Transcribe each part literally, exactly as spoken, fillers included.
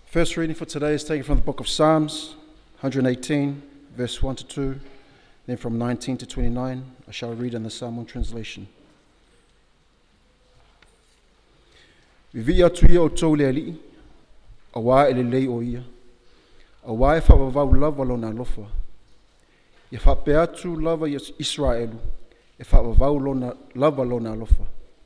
First reading for today is taken from the book of Psalms, one hundred eighteen, verse one to two, then from nineteen to twenty-nine. I shall read in the Psalm one translation. Vivi atu ia o tau le ali, a wā ele lei o ia, a wā e whawawau lava lo na lofa. Ia whape atu lava i Israelu, e whawawau lo na lava lo na lofa.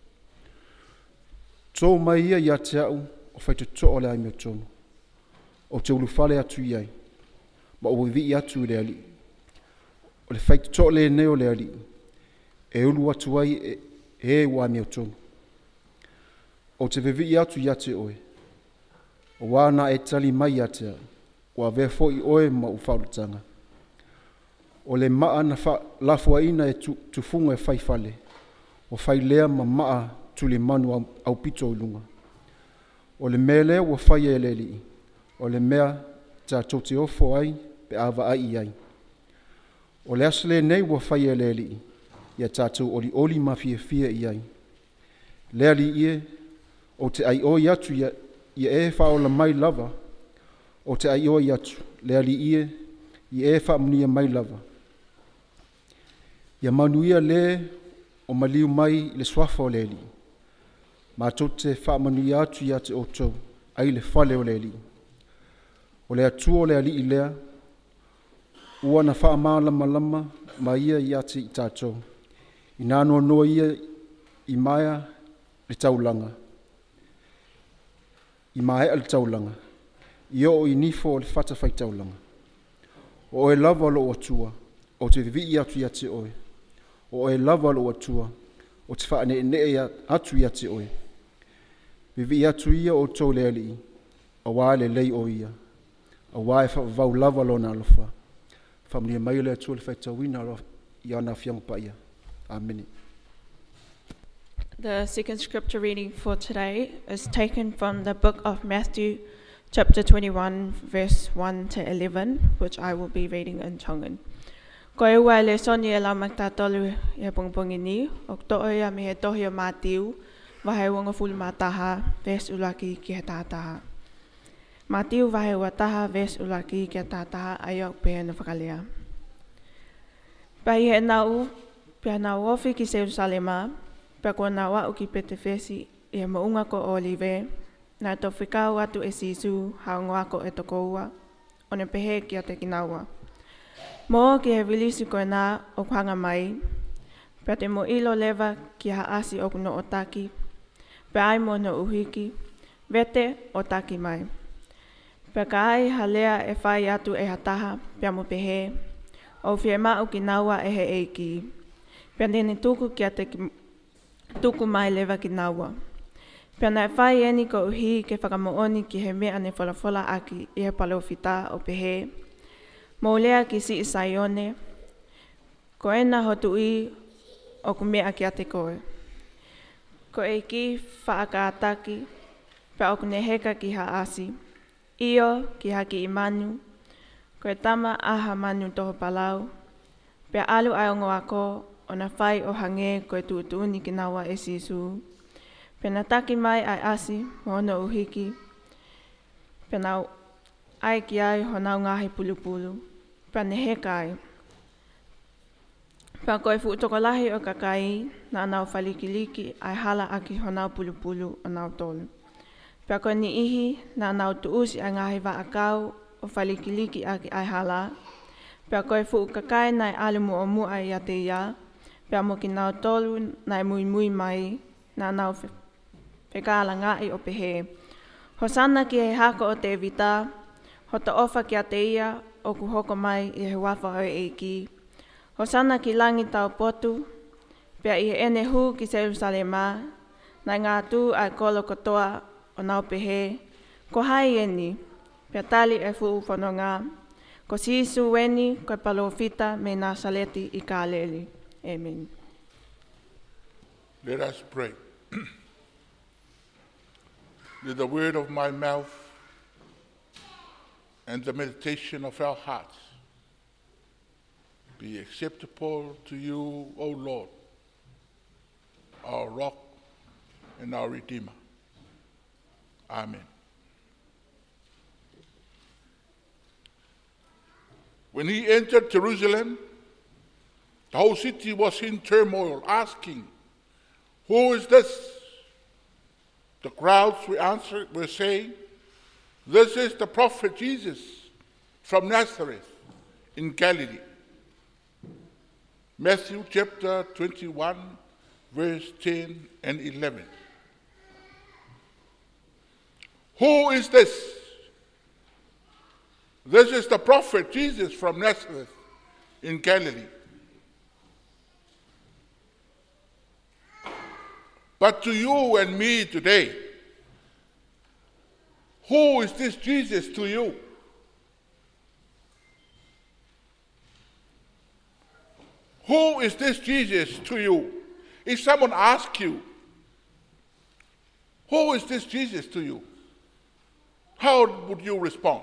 Tō mai ia ia te au, o whaitu to o le ai mea tonu. O te ulu whale atu iai, ma o vivi atu le ali. O le whaitu to le neo le ali, e ulu atu ai e, e wā mea tonu. O te vivi atu ia te oe, o wāna e tali mai ia te au, o a vefo i oe ma u whaurutanga. O le maa na wha, lafua ina e tu, tufunga e whaifale, o whailea ma maa tuli manu au, au pito o lunga. O le mele o whai e le li, o le mea ta tote ofo ai pe awa ai ai. O le asle nei o whai e le li, ia tātou oli oli mafia fia i ai. Lea li ie, o te ai oi atu ia, ia e whaola mai lava, o te ai oi atu, lea li ie, ia e whaamunia mai lava. Ia manuia le o maliu mai le swafa o le li, ma tote whaamunia atu ia te otou, ai le whale o le li. O le atu o le ali i lea, ua na wha lama lama ma ia i ati i tātou. I nānoa noa ia i maia le taulanga. I maia le taulanga. I o i nifo o le whata whai taulanga. O e lava lo o atua, o te vivi i atu i ati oe. O e lava lo o atua, o te wha ne ne atu i ati oe. Vivi i atu ia o tau le ali, a wā le lei o ia. A wā e whau lava lo nā lofa. Whamnia mai le atua le whaita wina lo i ana whiang pa ia. Amen. The second scripture reading for today is taken from the book of Matthew, chapter twenty-one, verse one to eleven, which I will be reading in Tongan. Ko e ua le soni e lau maktatolu e pongpongi ni, o to e a me he tohi o Mātiu, wahe wanga fulu mātaha, verse ulaki ki he tātaha. Mātiu wahe ua taha, verse ulaki ki he tātaha, aiok pēa na whakalea. Pai he nau, pia nau ofi ki Jerusalema, pia kua nau au ki Petefesi, e he maunga ko Olive, na to whikau atu e sisu, haunga ko e tokoua, o ne pehe ki a te kinaua. Mo ki he vilisi koe nā o kuhanga mai, pia te mo ilo lewa ki ha asi o kuno o taki, pia ai mo no uhiki, vete o taki mai. Pia ka ai halea e whai atu e hataha, pia mo pehe, o fie mau ki naua e he eiki. Pia nene tuku ki a te tuku mai lewa ki naua. Pia nai whai eni ko uhi ke whakamooni ki he mea ne whalafola aki i he palo fita o pehe. Mo lea ki si isaione, ko ena hotu i o ku mea ki a te koe. Ko e ki whaaka ataki, pia o ku ne heka ki ha asi. Io ki haki i manu, ko e tama aha manu toho palau, pia alu ai o ngoako o na whai o hange ko e tuutuni ki nawa e sisu. Pia na taki mai ai asi mo no uhiki, pia nau ai ki ai ho nau ngahi pulupulu, pia ne hekai. Pia ko e fuutokolahi o kakai na nau whalikiliki ai hala aki ho nau pulupulu o nau tolu. Pia ko ni ihi na nau tuusi ai ngahi wa akau o whalikiliki aki ai hala. Pia ko e fuu kakai nai alumu o mua ai a te ia. Pia mo ki nau tolu nai mui mui mai na nau whekala ngai o pehe. Ho sana ki he hako o te vita, ho ta ofa ki a te ia o ku hoko mai i he wafa o eiki. Ho sana ki langi tau potu, pia i he ene hu ki Jerusalema, nai ngā tū ai kolo kotoa o nau pehe, ko hai eni, pia tali e fuu whanonga, ko sisu weni, ko palofita me nā saleti i ka leli. Amen. Let us pray. Let the word of my mouth and the meditation of our hearts be acceptable to you, O Lord, our rock and our Redeemer. Amen. When he entered Jerusalem, the whole city was in turmoil, asking, "Who is this?" The crowds were answering, were saying, "This is the prophet Jesus from Nazareth in Galilee." Matthew chapter twenty-one, verse ten and eleven. Who is this? This is the prophet Jesus from Nazareth in Galilee. But to you and me today, who is this Jesus to you? Who is this Jesus to you? If someone asks you, who is this Jesus to you? How would you respond?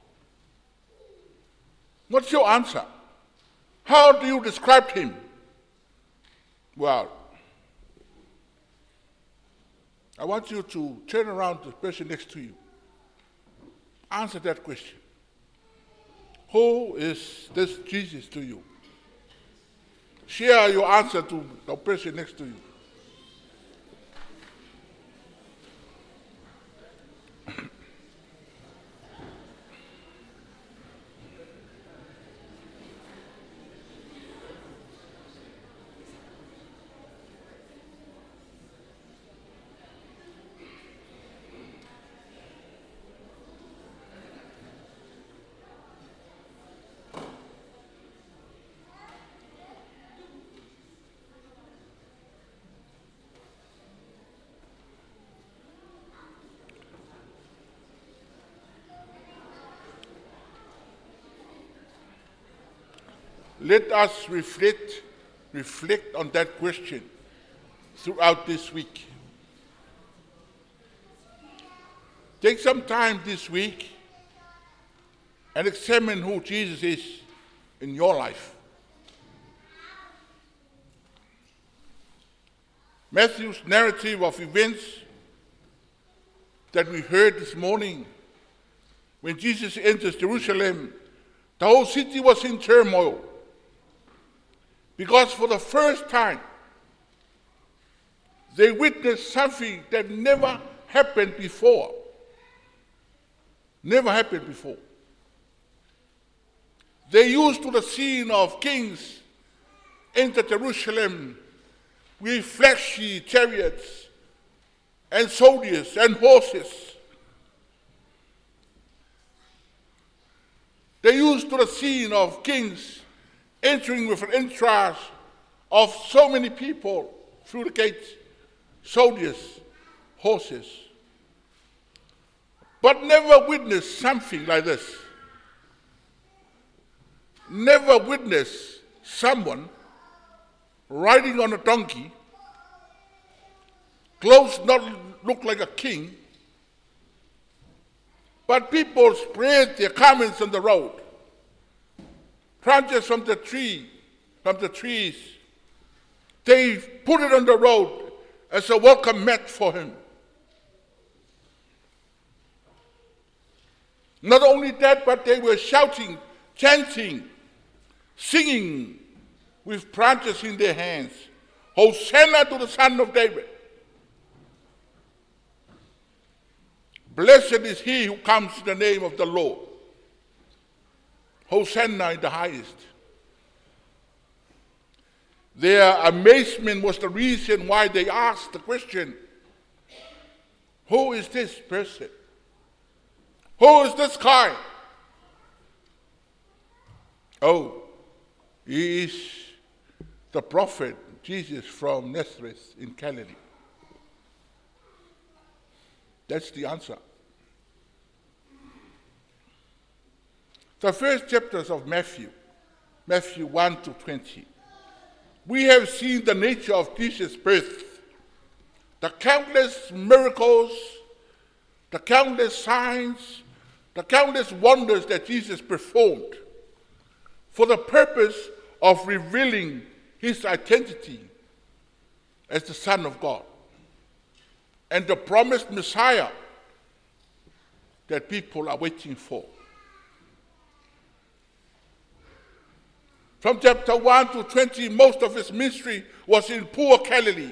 What's your answer? How do you describe him? Well, I want you to turn around to the person next to you. Answer that question. Who is this Jesus to you? Share your answer to the person next to you. Let us reflect, reflect on that question throughout this week. Take some time this week and examine who Jesus is in your life. Matthew's narrative of events that we heard this morning, when Jesus enters Jerusalem, the whole city was in turmoil. Because for the first time, they witnessed something that never happened before. Never happened before. They used to the scene of kings enter Jerusalem with flashy chariots and soldiers and horses. They used to the scene of kings entering with an entourage of so many people through the gates, soldiers, horses, but never witnessed something like this. Never witnessed someone riding on a donkey, clothes not look like a king, but people spread their garments on the road. Branches from the tree, from the trees, they put it on the road as a welcome mat for him. Not only that, but they were shouting, chanting, singing with branches in their hands. Hosanna to the Son of David. Blessed is he who comes in the name of the Lord. Hosanna in the highest. Their amazement was the reason why they asked the question, who is this person? Who is this guy? Oh, he is the prophet Jesus from Nazareth in Galilee. That's the answer. The first chapters of Matthew, Matthew one to twenty, we have seen the nature of Jesus' birth, the countless miracles, the countless signs, the countless wonders that Jesus performed for the purpose of revealing his identity as the Son of God and the promised Messiah that people are waiting for. From chapter one to twenty, most of his ministry was in poor Galilee.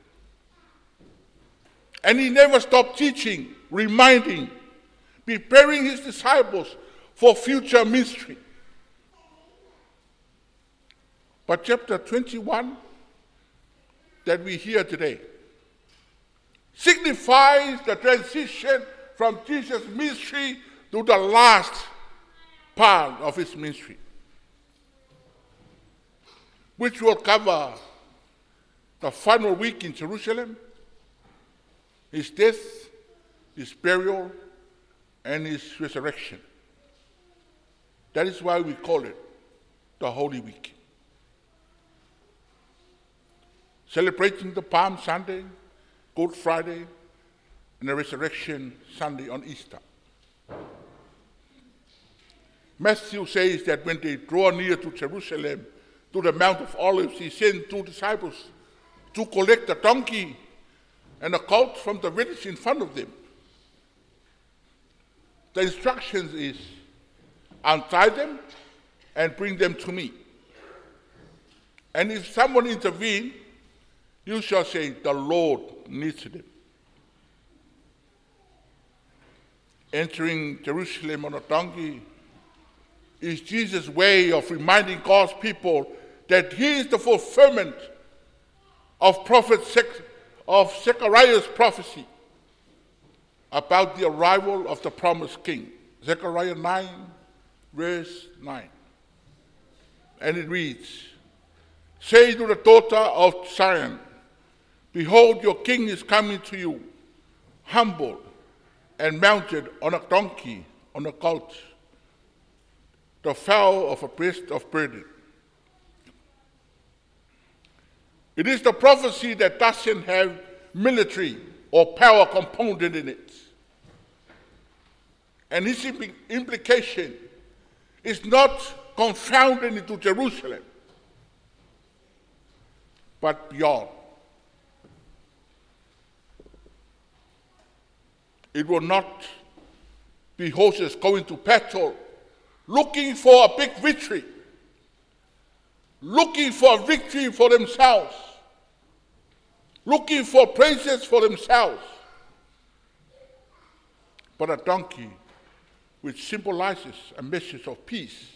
And he never stopped teaching, reminding, preparing his disciples for future ministry. But chapter twenty-one that we hear today signifies the transition from Jesus' ministry to the last part of his ministry, which will cover the final week in Jerusalem, his death, his burial, and his resurrection. That is why we call it the Holy Week. Celebrating the Palm Sunday, Good Friday, and the Resurrection Sunday on Easter. Matthew says that when they draw near to Jerusalem, to the Mount of Olives, he sent two disciples to collect a donkey and a colt from the village in front of them. The instructions is, untie them and bring them to me. And if someone intervenes, you shall say, the Lord needs them. Entering Jerusalem on a donkey is Jesus' way of reminding God's people that he is the fulfillment of prophet of Zechariah's prophecy about the arrival of the promised king. Zechariah nine, verse nine. And it reads, say to the daughter of Zion, behold, your king is coming to you, humble and mounted on a donkey, on a colt, the foal of a beast of burden. It is the prophecy that doesn't have military or power component in it. And its impl- implication is not confounded into Jerusalem, but beyond. It will not be horses going to battle, looking for a big victory, looking for a victory for themselves, looking for praises for themselves, but a donkey which symbolizes a message of peace.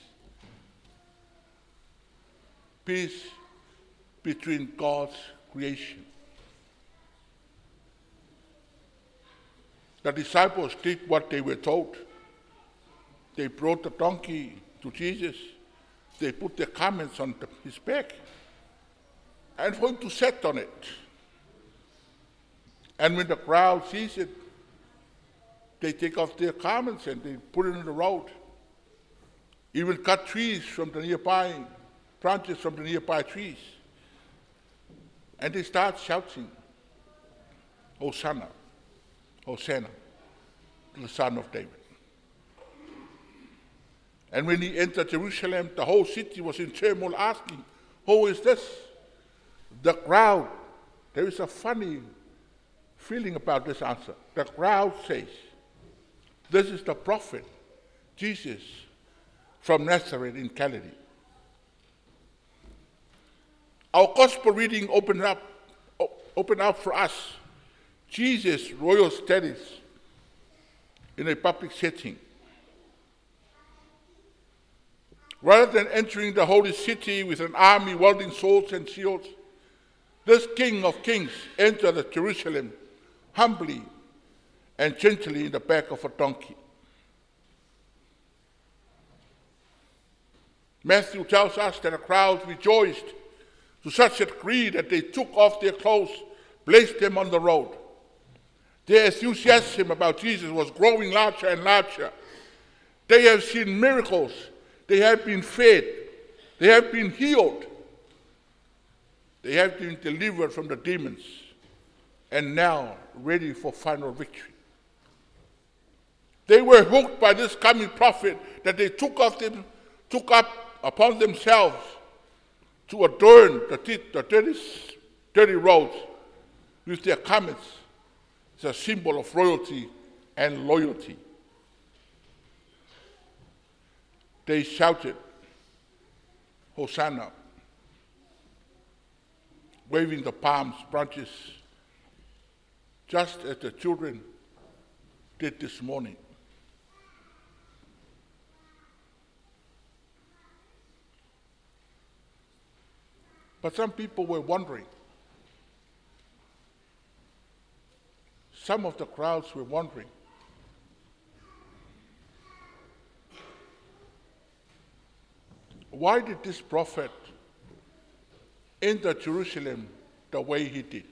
Peace between God's creation. The disciples did what they were told. They brought the donkey to Jesus. They put their garments on the, his back and for him to sit on it. And when the crowd sees it, they take off their garments and they put it on the road. Even cut trees from the nearby, branches from the nearby trees. And they start shouting, Hosanna, Hosanna, to the Son of David. And when he entered Jerusalem, the whole city was in turmoil asking, who is this? The crowd, there is a funny feeling about this answer. The crowd says, this is the prophet, Jesus, from Nazareth in Galilee. Our gospel reading opened up, opened up for us Jesus' royal status in a public setting. Rather than entering the holy city with an army wielding swords and shields, this King of Kings entered Jerusalem humbly and gently in the back of a donkey. Matthew tells us that the crowd rejoiced to such a degree that they took off their clothes, placed them on the road. Their enthusiasm about Jesus was growing larger and larger. They have seen miracles. They have been fed. They have been healed. They have been delivered from the demons and now ready for final victory. They were hooked by this coming prophet that they took, off them, took up upon themselves to adorn the, the dirty, dirty roads with their garments. It's a symbol of royalty and loyalty. They shouted, Hosanna, waving the palm branches, just as the children did this morning. But some people were wondering. Some of the crowds were wondering. Why did this prophet enter Jerusalem the way he did?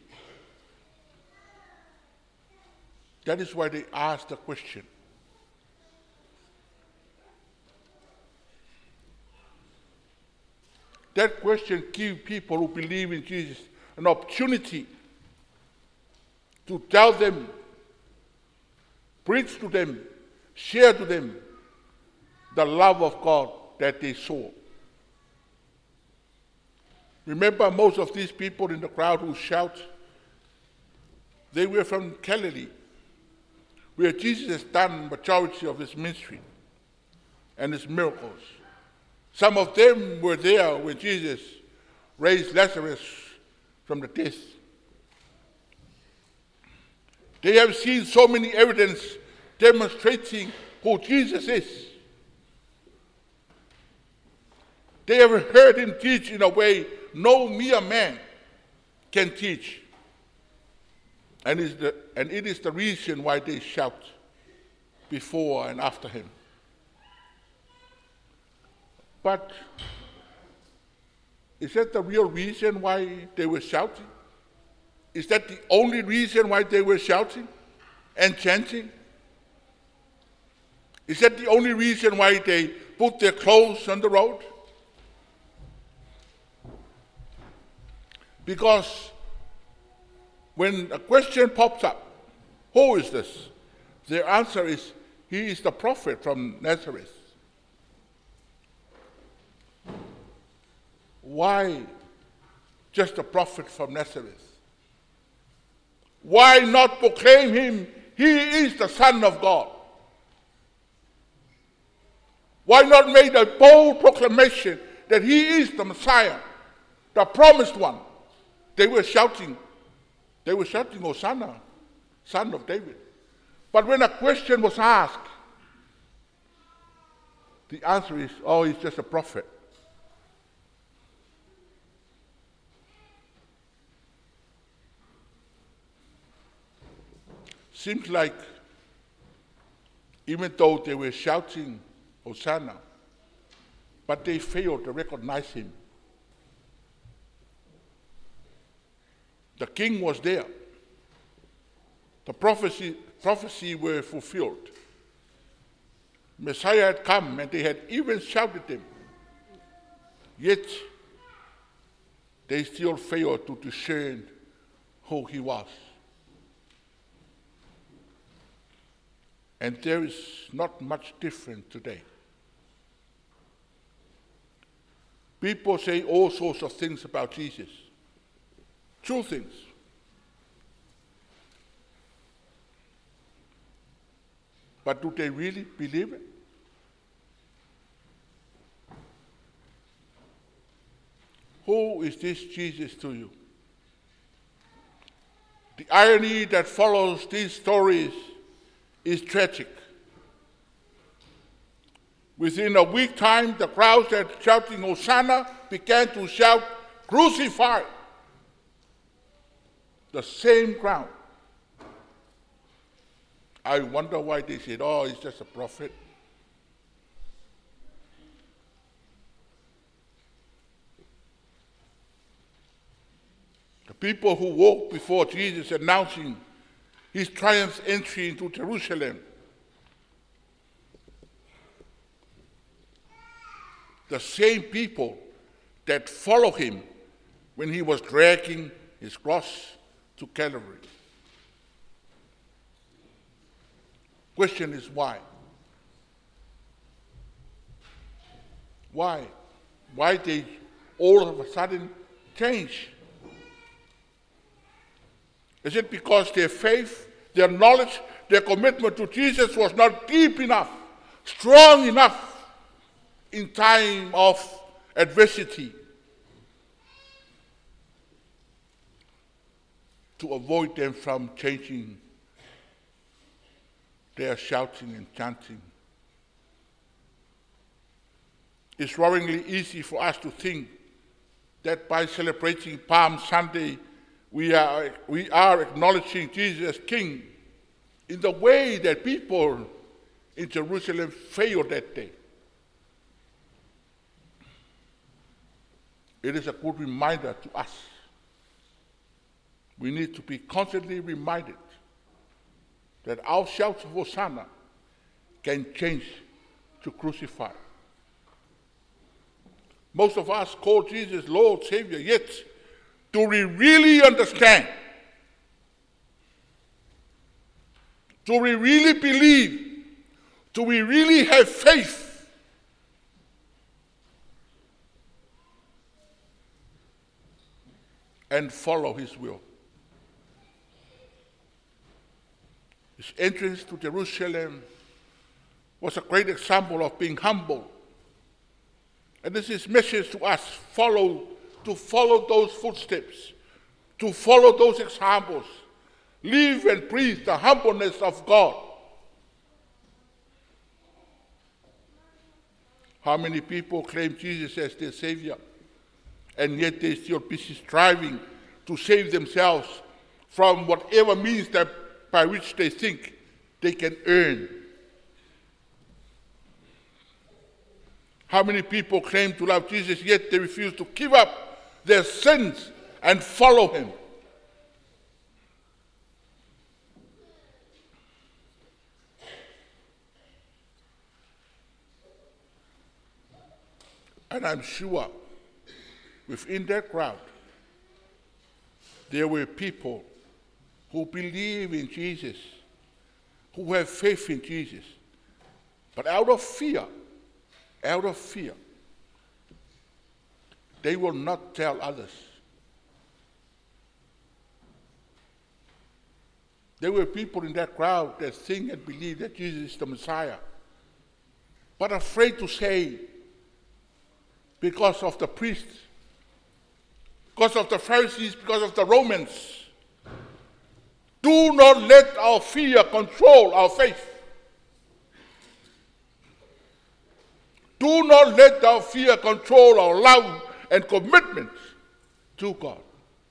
That is why they asked the question. That question gives people who believe in Jesus an opportunity to tell them, preach to them, share to them the love of God that they saw. Remember, most of these people in the crowd who shout, they were from Galilee, where Jesus has done the majority of his ministry and his miracles. Some of them were there when Jesus raised Lazarus from the dead. They have seen so many evidence demonstrating who Jesus is. They have heard him teach in a way no mere man can teach. And, is the, and it is the reason why they shout before and after him. But is that the real reason why they were shouting? Is that the only reason why they were shouting and chanting? Is that the only reason why they put their clothes on the road? Because when a question pops up, who is this? Their answer is, he is the prophet from Nazareth. Why just a prophet from Nazareth? Why not proclaim him, he is the Son of God? Why not make a bold proclamation that he is the Messiah, the promised one? They were shouting, they were shouting, Hosanna, Son of David. But when a question was asked, the answer is, oh, he's just a prophet. Seems like even though they were shouting Hosanna, but they failed to recognize him. The king was there. The prophecy, prophecy were fulfilled. Messiah had come and they had even shouted him. Yet they still failed to discern who he was. And there is not much different today. People say all sorts of things about Jesus. True things. But do they really believe it? Who is this Jesus to you? The irony that follows these stories is tragic. Within a week time, the crowds that shouting Hosanna began to shout, crucify! The same crowd. I wonder why they said, oh, he's just a prophet. The people who walked before Jesus announcing his triumph entry into Jerusalem. The same people that followed him when he was dragging his cross to Calvary. Question is why? Why? Why they all of a sudden change? Is it because their faith, their knowledge, their commitment to Jesus was not deep enough, strong enough in time of adversity, to avoid them from changing their shouting and chanting. It's worryingly easy for us to think that by celebrating Palm Sunday, we are, we are acknowledging Jesus as King in the way that people in Jerusalem failed that day. It is a good reminder to us. We need to be constantly reminded that our shouts of Hosanna can change to crucify. Most of us call Jesus Lord, Savior, yet do we really understand? Do we really believe? Do we really have faith? And follow his will? His entrance to Jerusalem was a great example of being humble. And this is his message to us, follow, to follow those footsteps, to follow those examples. Live and breathe the humbleness of God. How many people claim Jesus as their Savior, and yet they're still busy striving to save themselves from whatever means that by which they think they can earn? How many people claim to love Jesus, yet they refuse to give up their sins and follow him? And I'm sure within that crowd, there were people who believe in Jesus, who have faith in Jesus, but out of fear, out of fear, they will not tell others. There were people in that crowd that think and believe that Jesus is the Messiah, but afraid to say because of the priests, because of the Pharisees, because of the Romans. Do not let our fear control our faith. Do not let our fear control our love and commitment to God.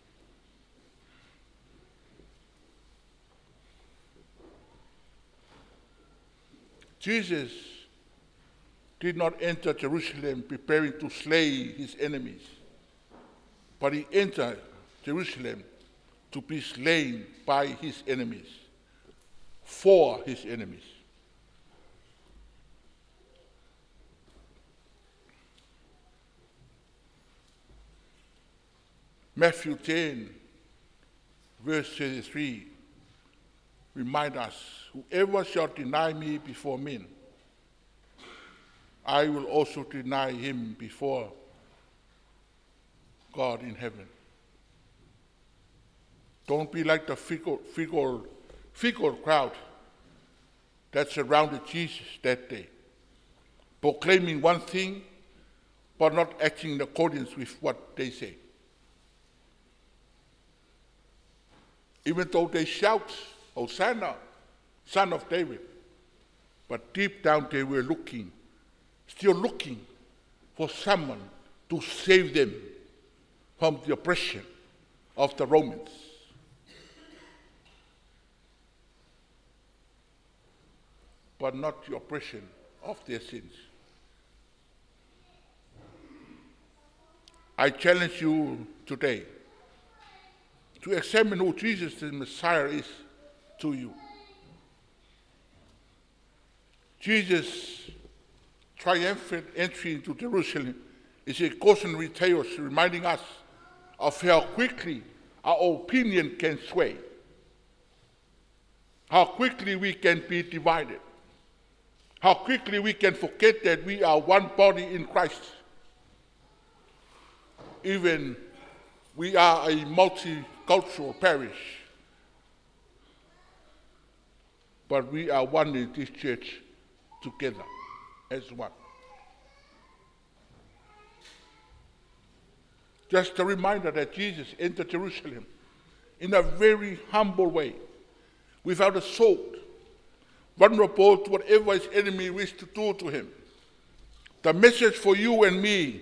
Jesus did not enter Jerusalem preparing to slay his enemies, but he entered Jerusalem to be slain by his enemies, for his enemies. Matthew ten, verse thirty-three, remind us, whoever shall deny me before men, I will also deny him before God in heaven. Don't be like the fickle, fickle, fickle crowd that surrounded Jesus that day, proclaiming one thing, but not acting in accordance with what they say. Even though they shout, Hosanna, Son of David, but deep down they were looking, still looking for someone to save them from the oppression of the Romans. But not the oppression of their sins. I challenge you today to examine who Jesus the Messiah is to you. Jesus' triumphant entry into Jerusalem is a cautionary tale reminding us of how quickly our opinion can sway, how quickly we can be divided, how quickly we can forget that we are one body in Christ. Even we are a multicultural parish, but we are one in this church together as one. Just a reminder that Jesus entered Jerusalem in a very humble way, without a sword, vulnerable to whatever his enemy wished to do to him. The message for you and me,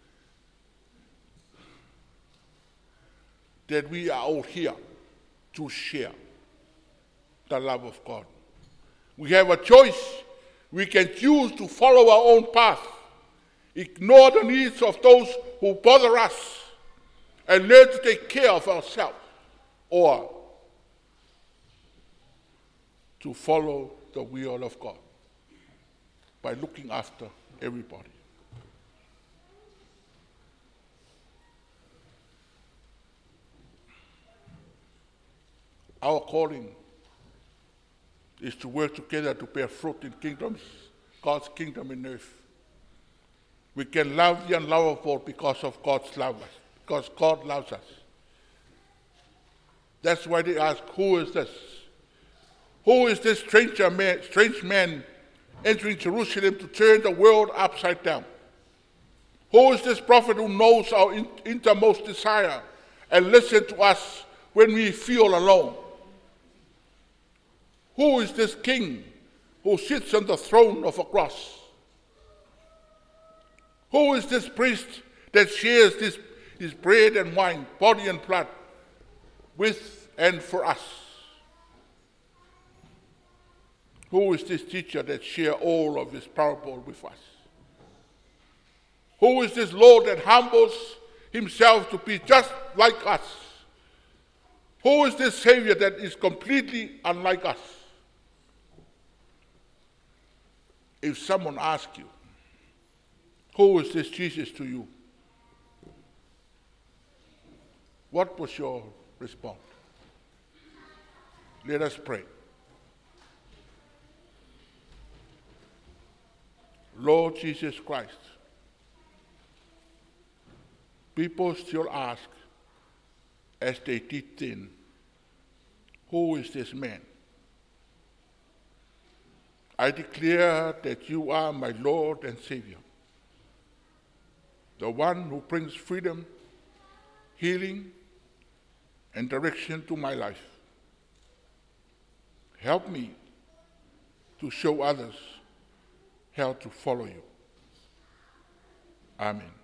that we are all here to share the love of God. We have a choice. We can choose to follow our own path, ignore the needs of those who bother us, and learn to take care of ourselves, or to follow the will of God by looking after everybody. Our calling is to work together to bear fruit in kingdoms, God's kingdom in earth. We can love the unlovable because of God's love, because God loves us. That's why they ask, who is this? Who is this stranger man, strange man entering Jerusalem to turn the world upside down? Who is this prophet who knows our innermost desire and listens to us when we feel alone? Who is this king who sits on the throne of a cross? Who is this priest that shares this, his bread and wine, body and blood, with and for us? Who is this teacher that shares all of his parable with us? Who is this Lord that humbles himself to be just like us? Who is this Savior that is completely unlike us? If someone asks you, who is this Jesus to you? What was your response? Let us pray. Lord Jesus Christ, people still ask, as they did then, who is this man? I declare that you are my Lord and Savior, the one who brings freedom, healing, and direction to my life. Help me to show others how to follow you. Amen.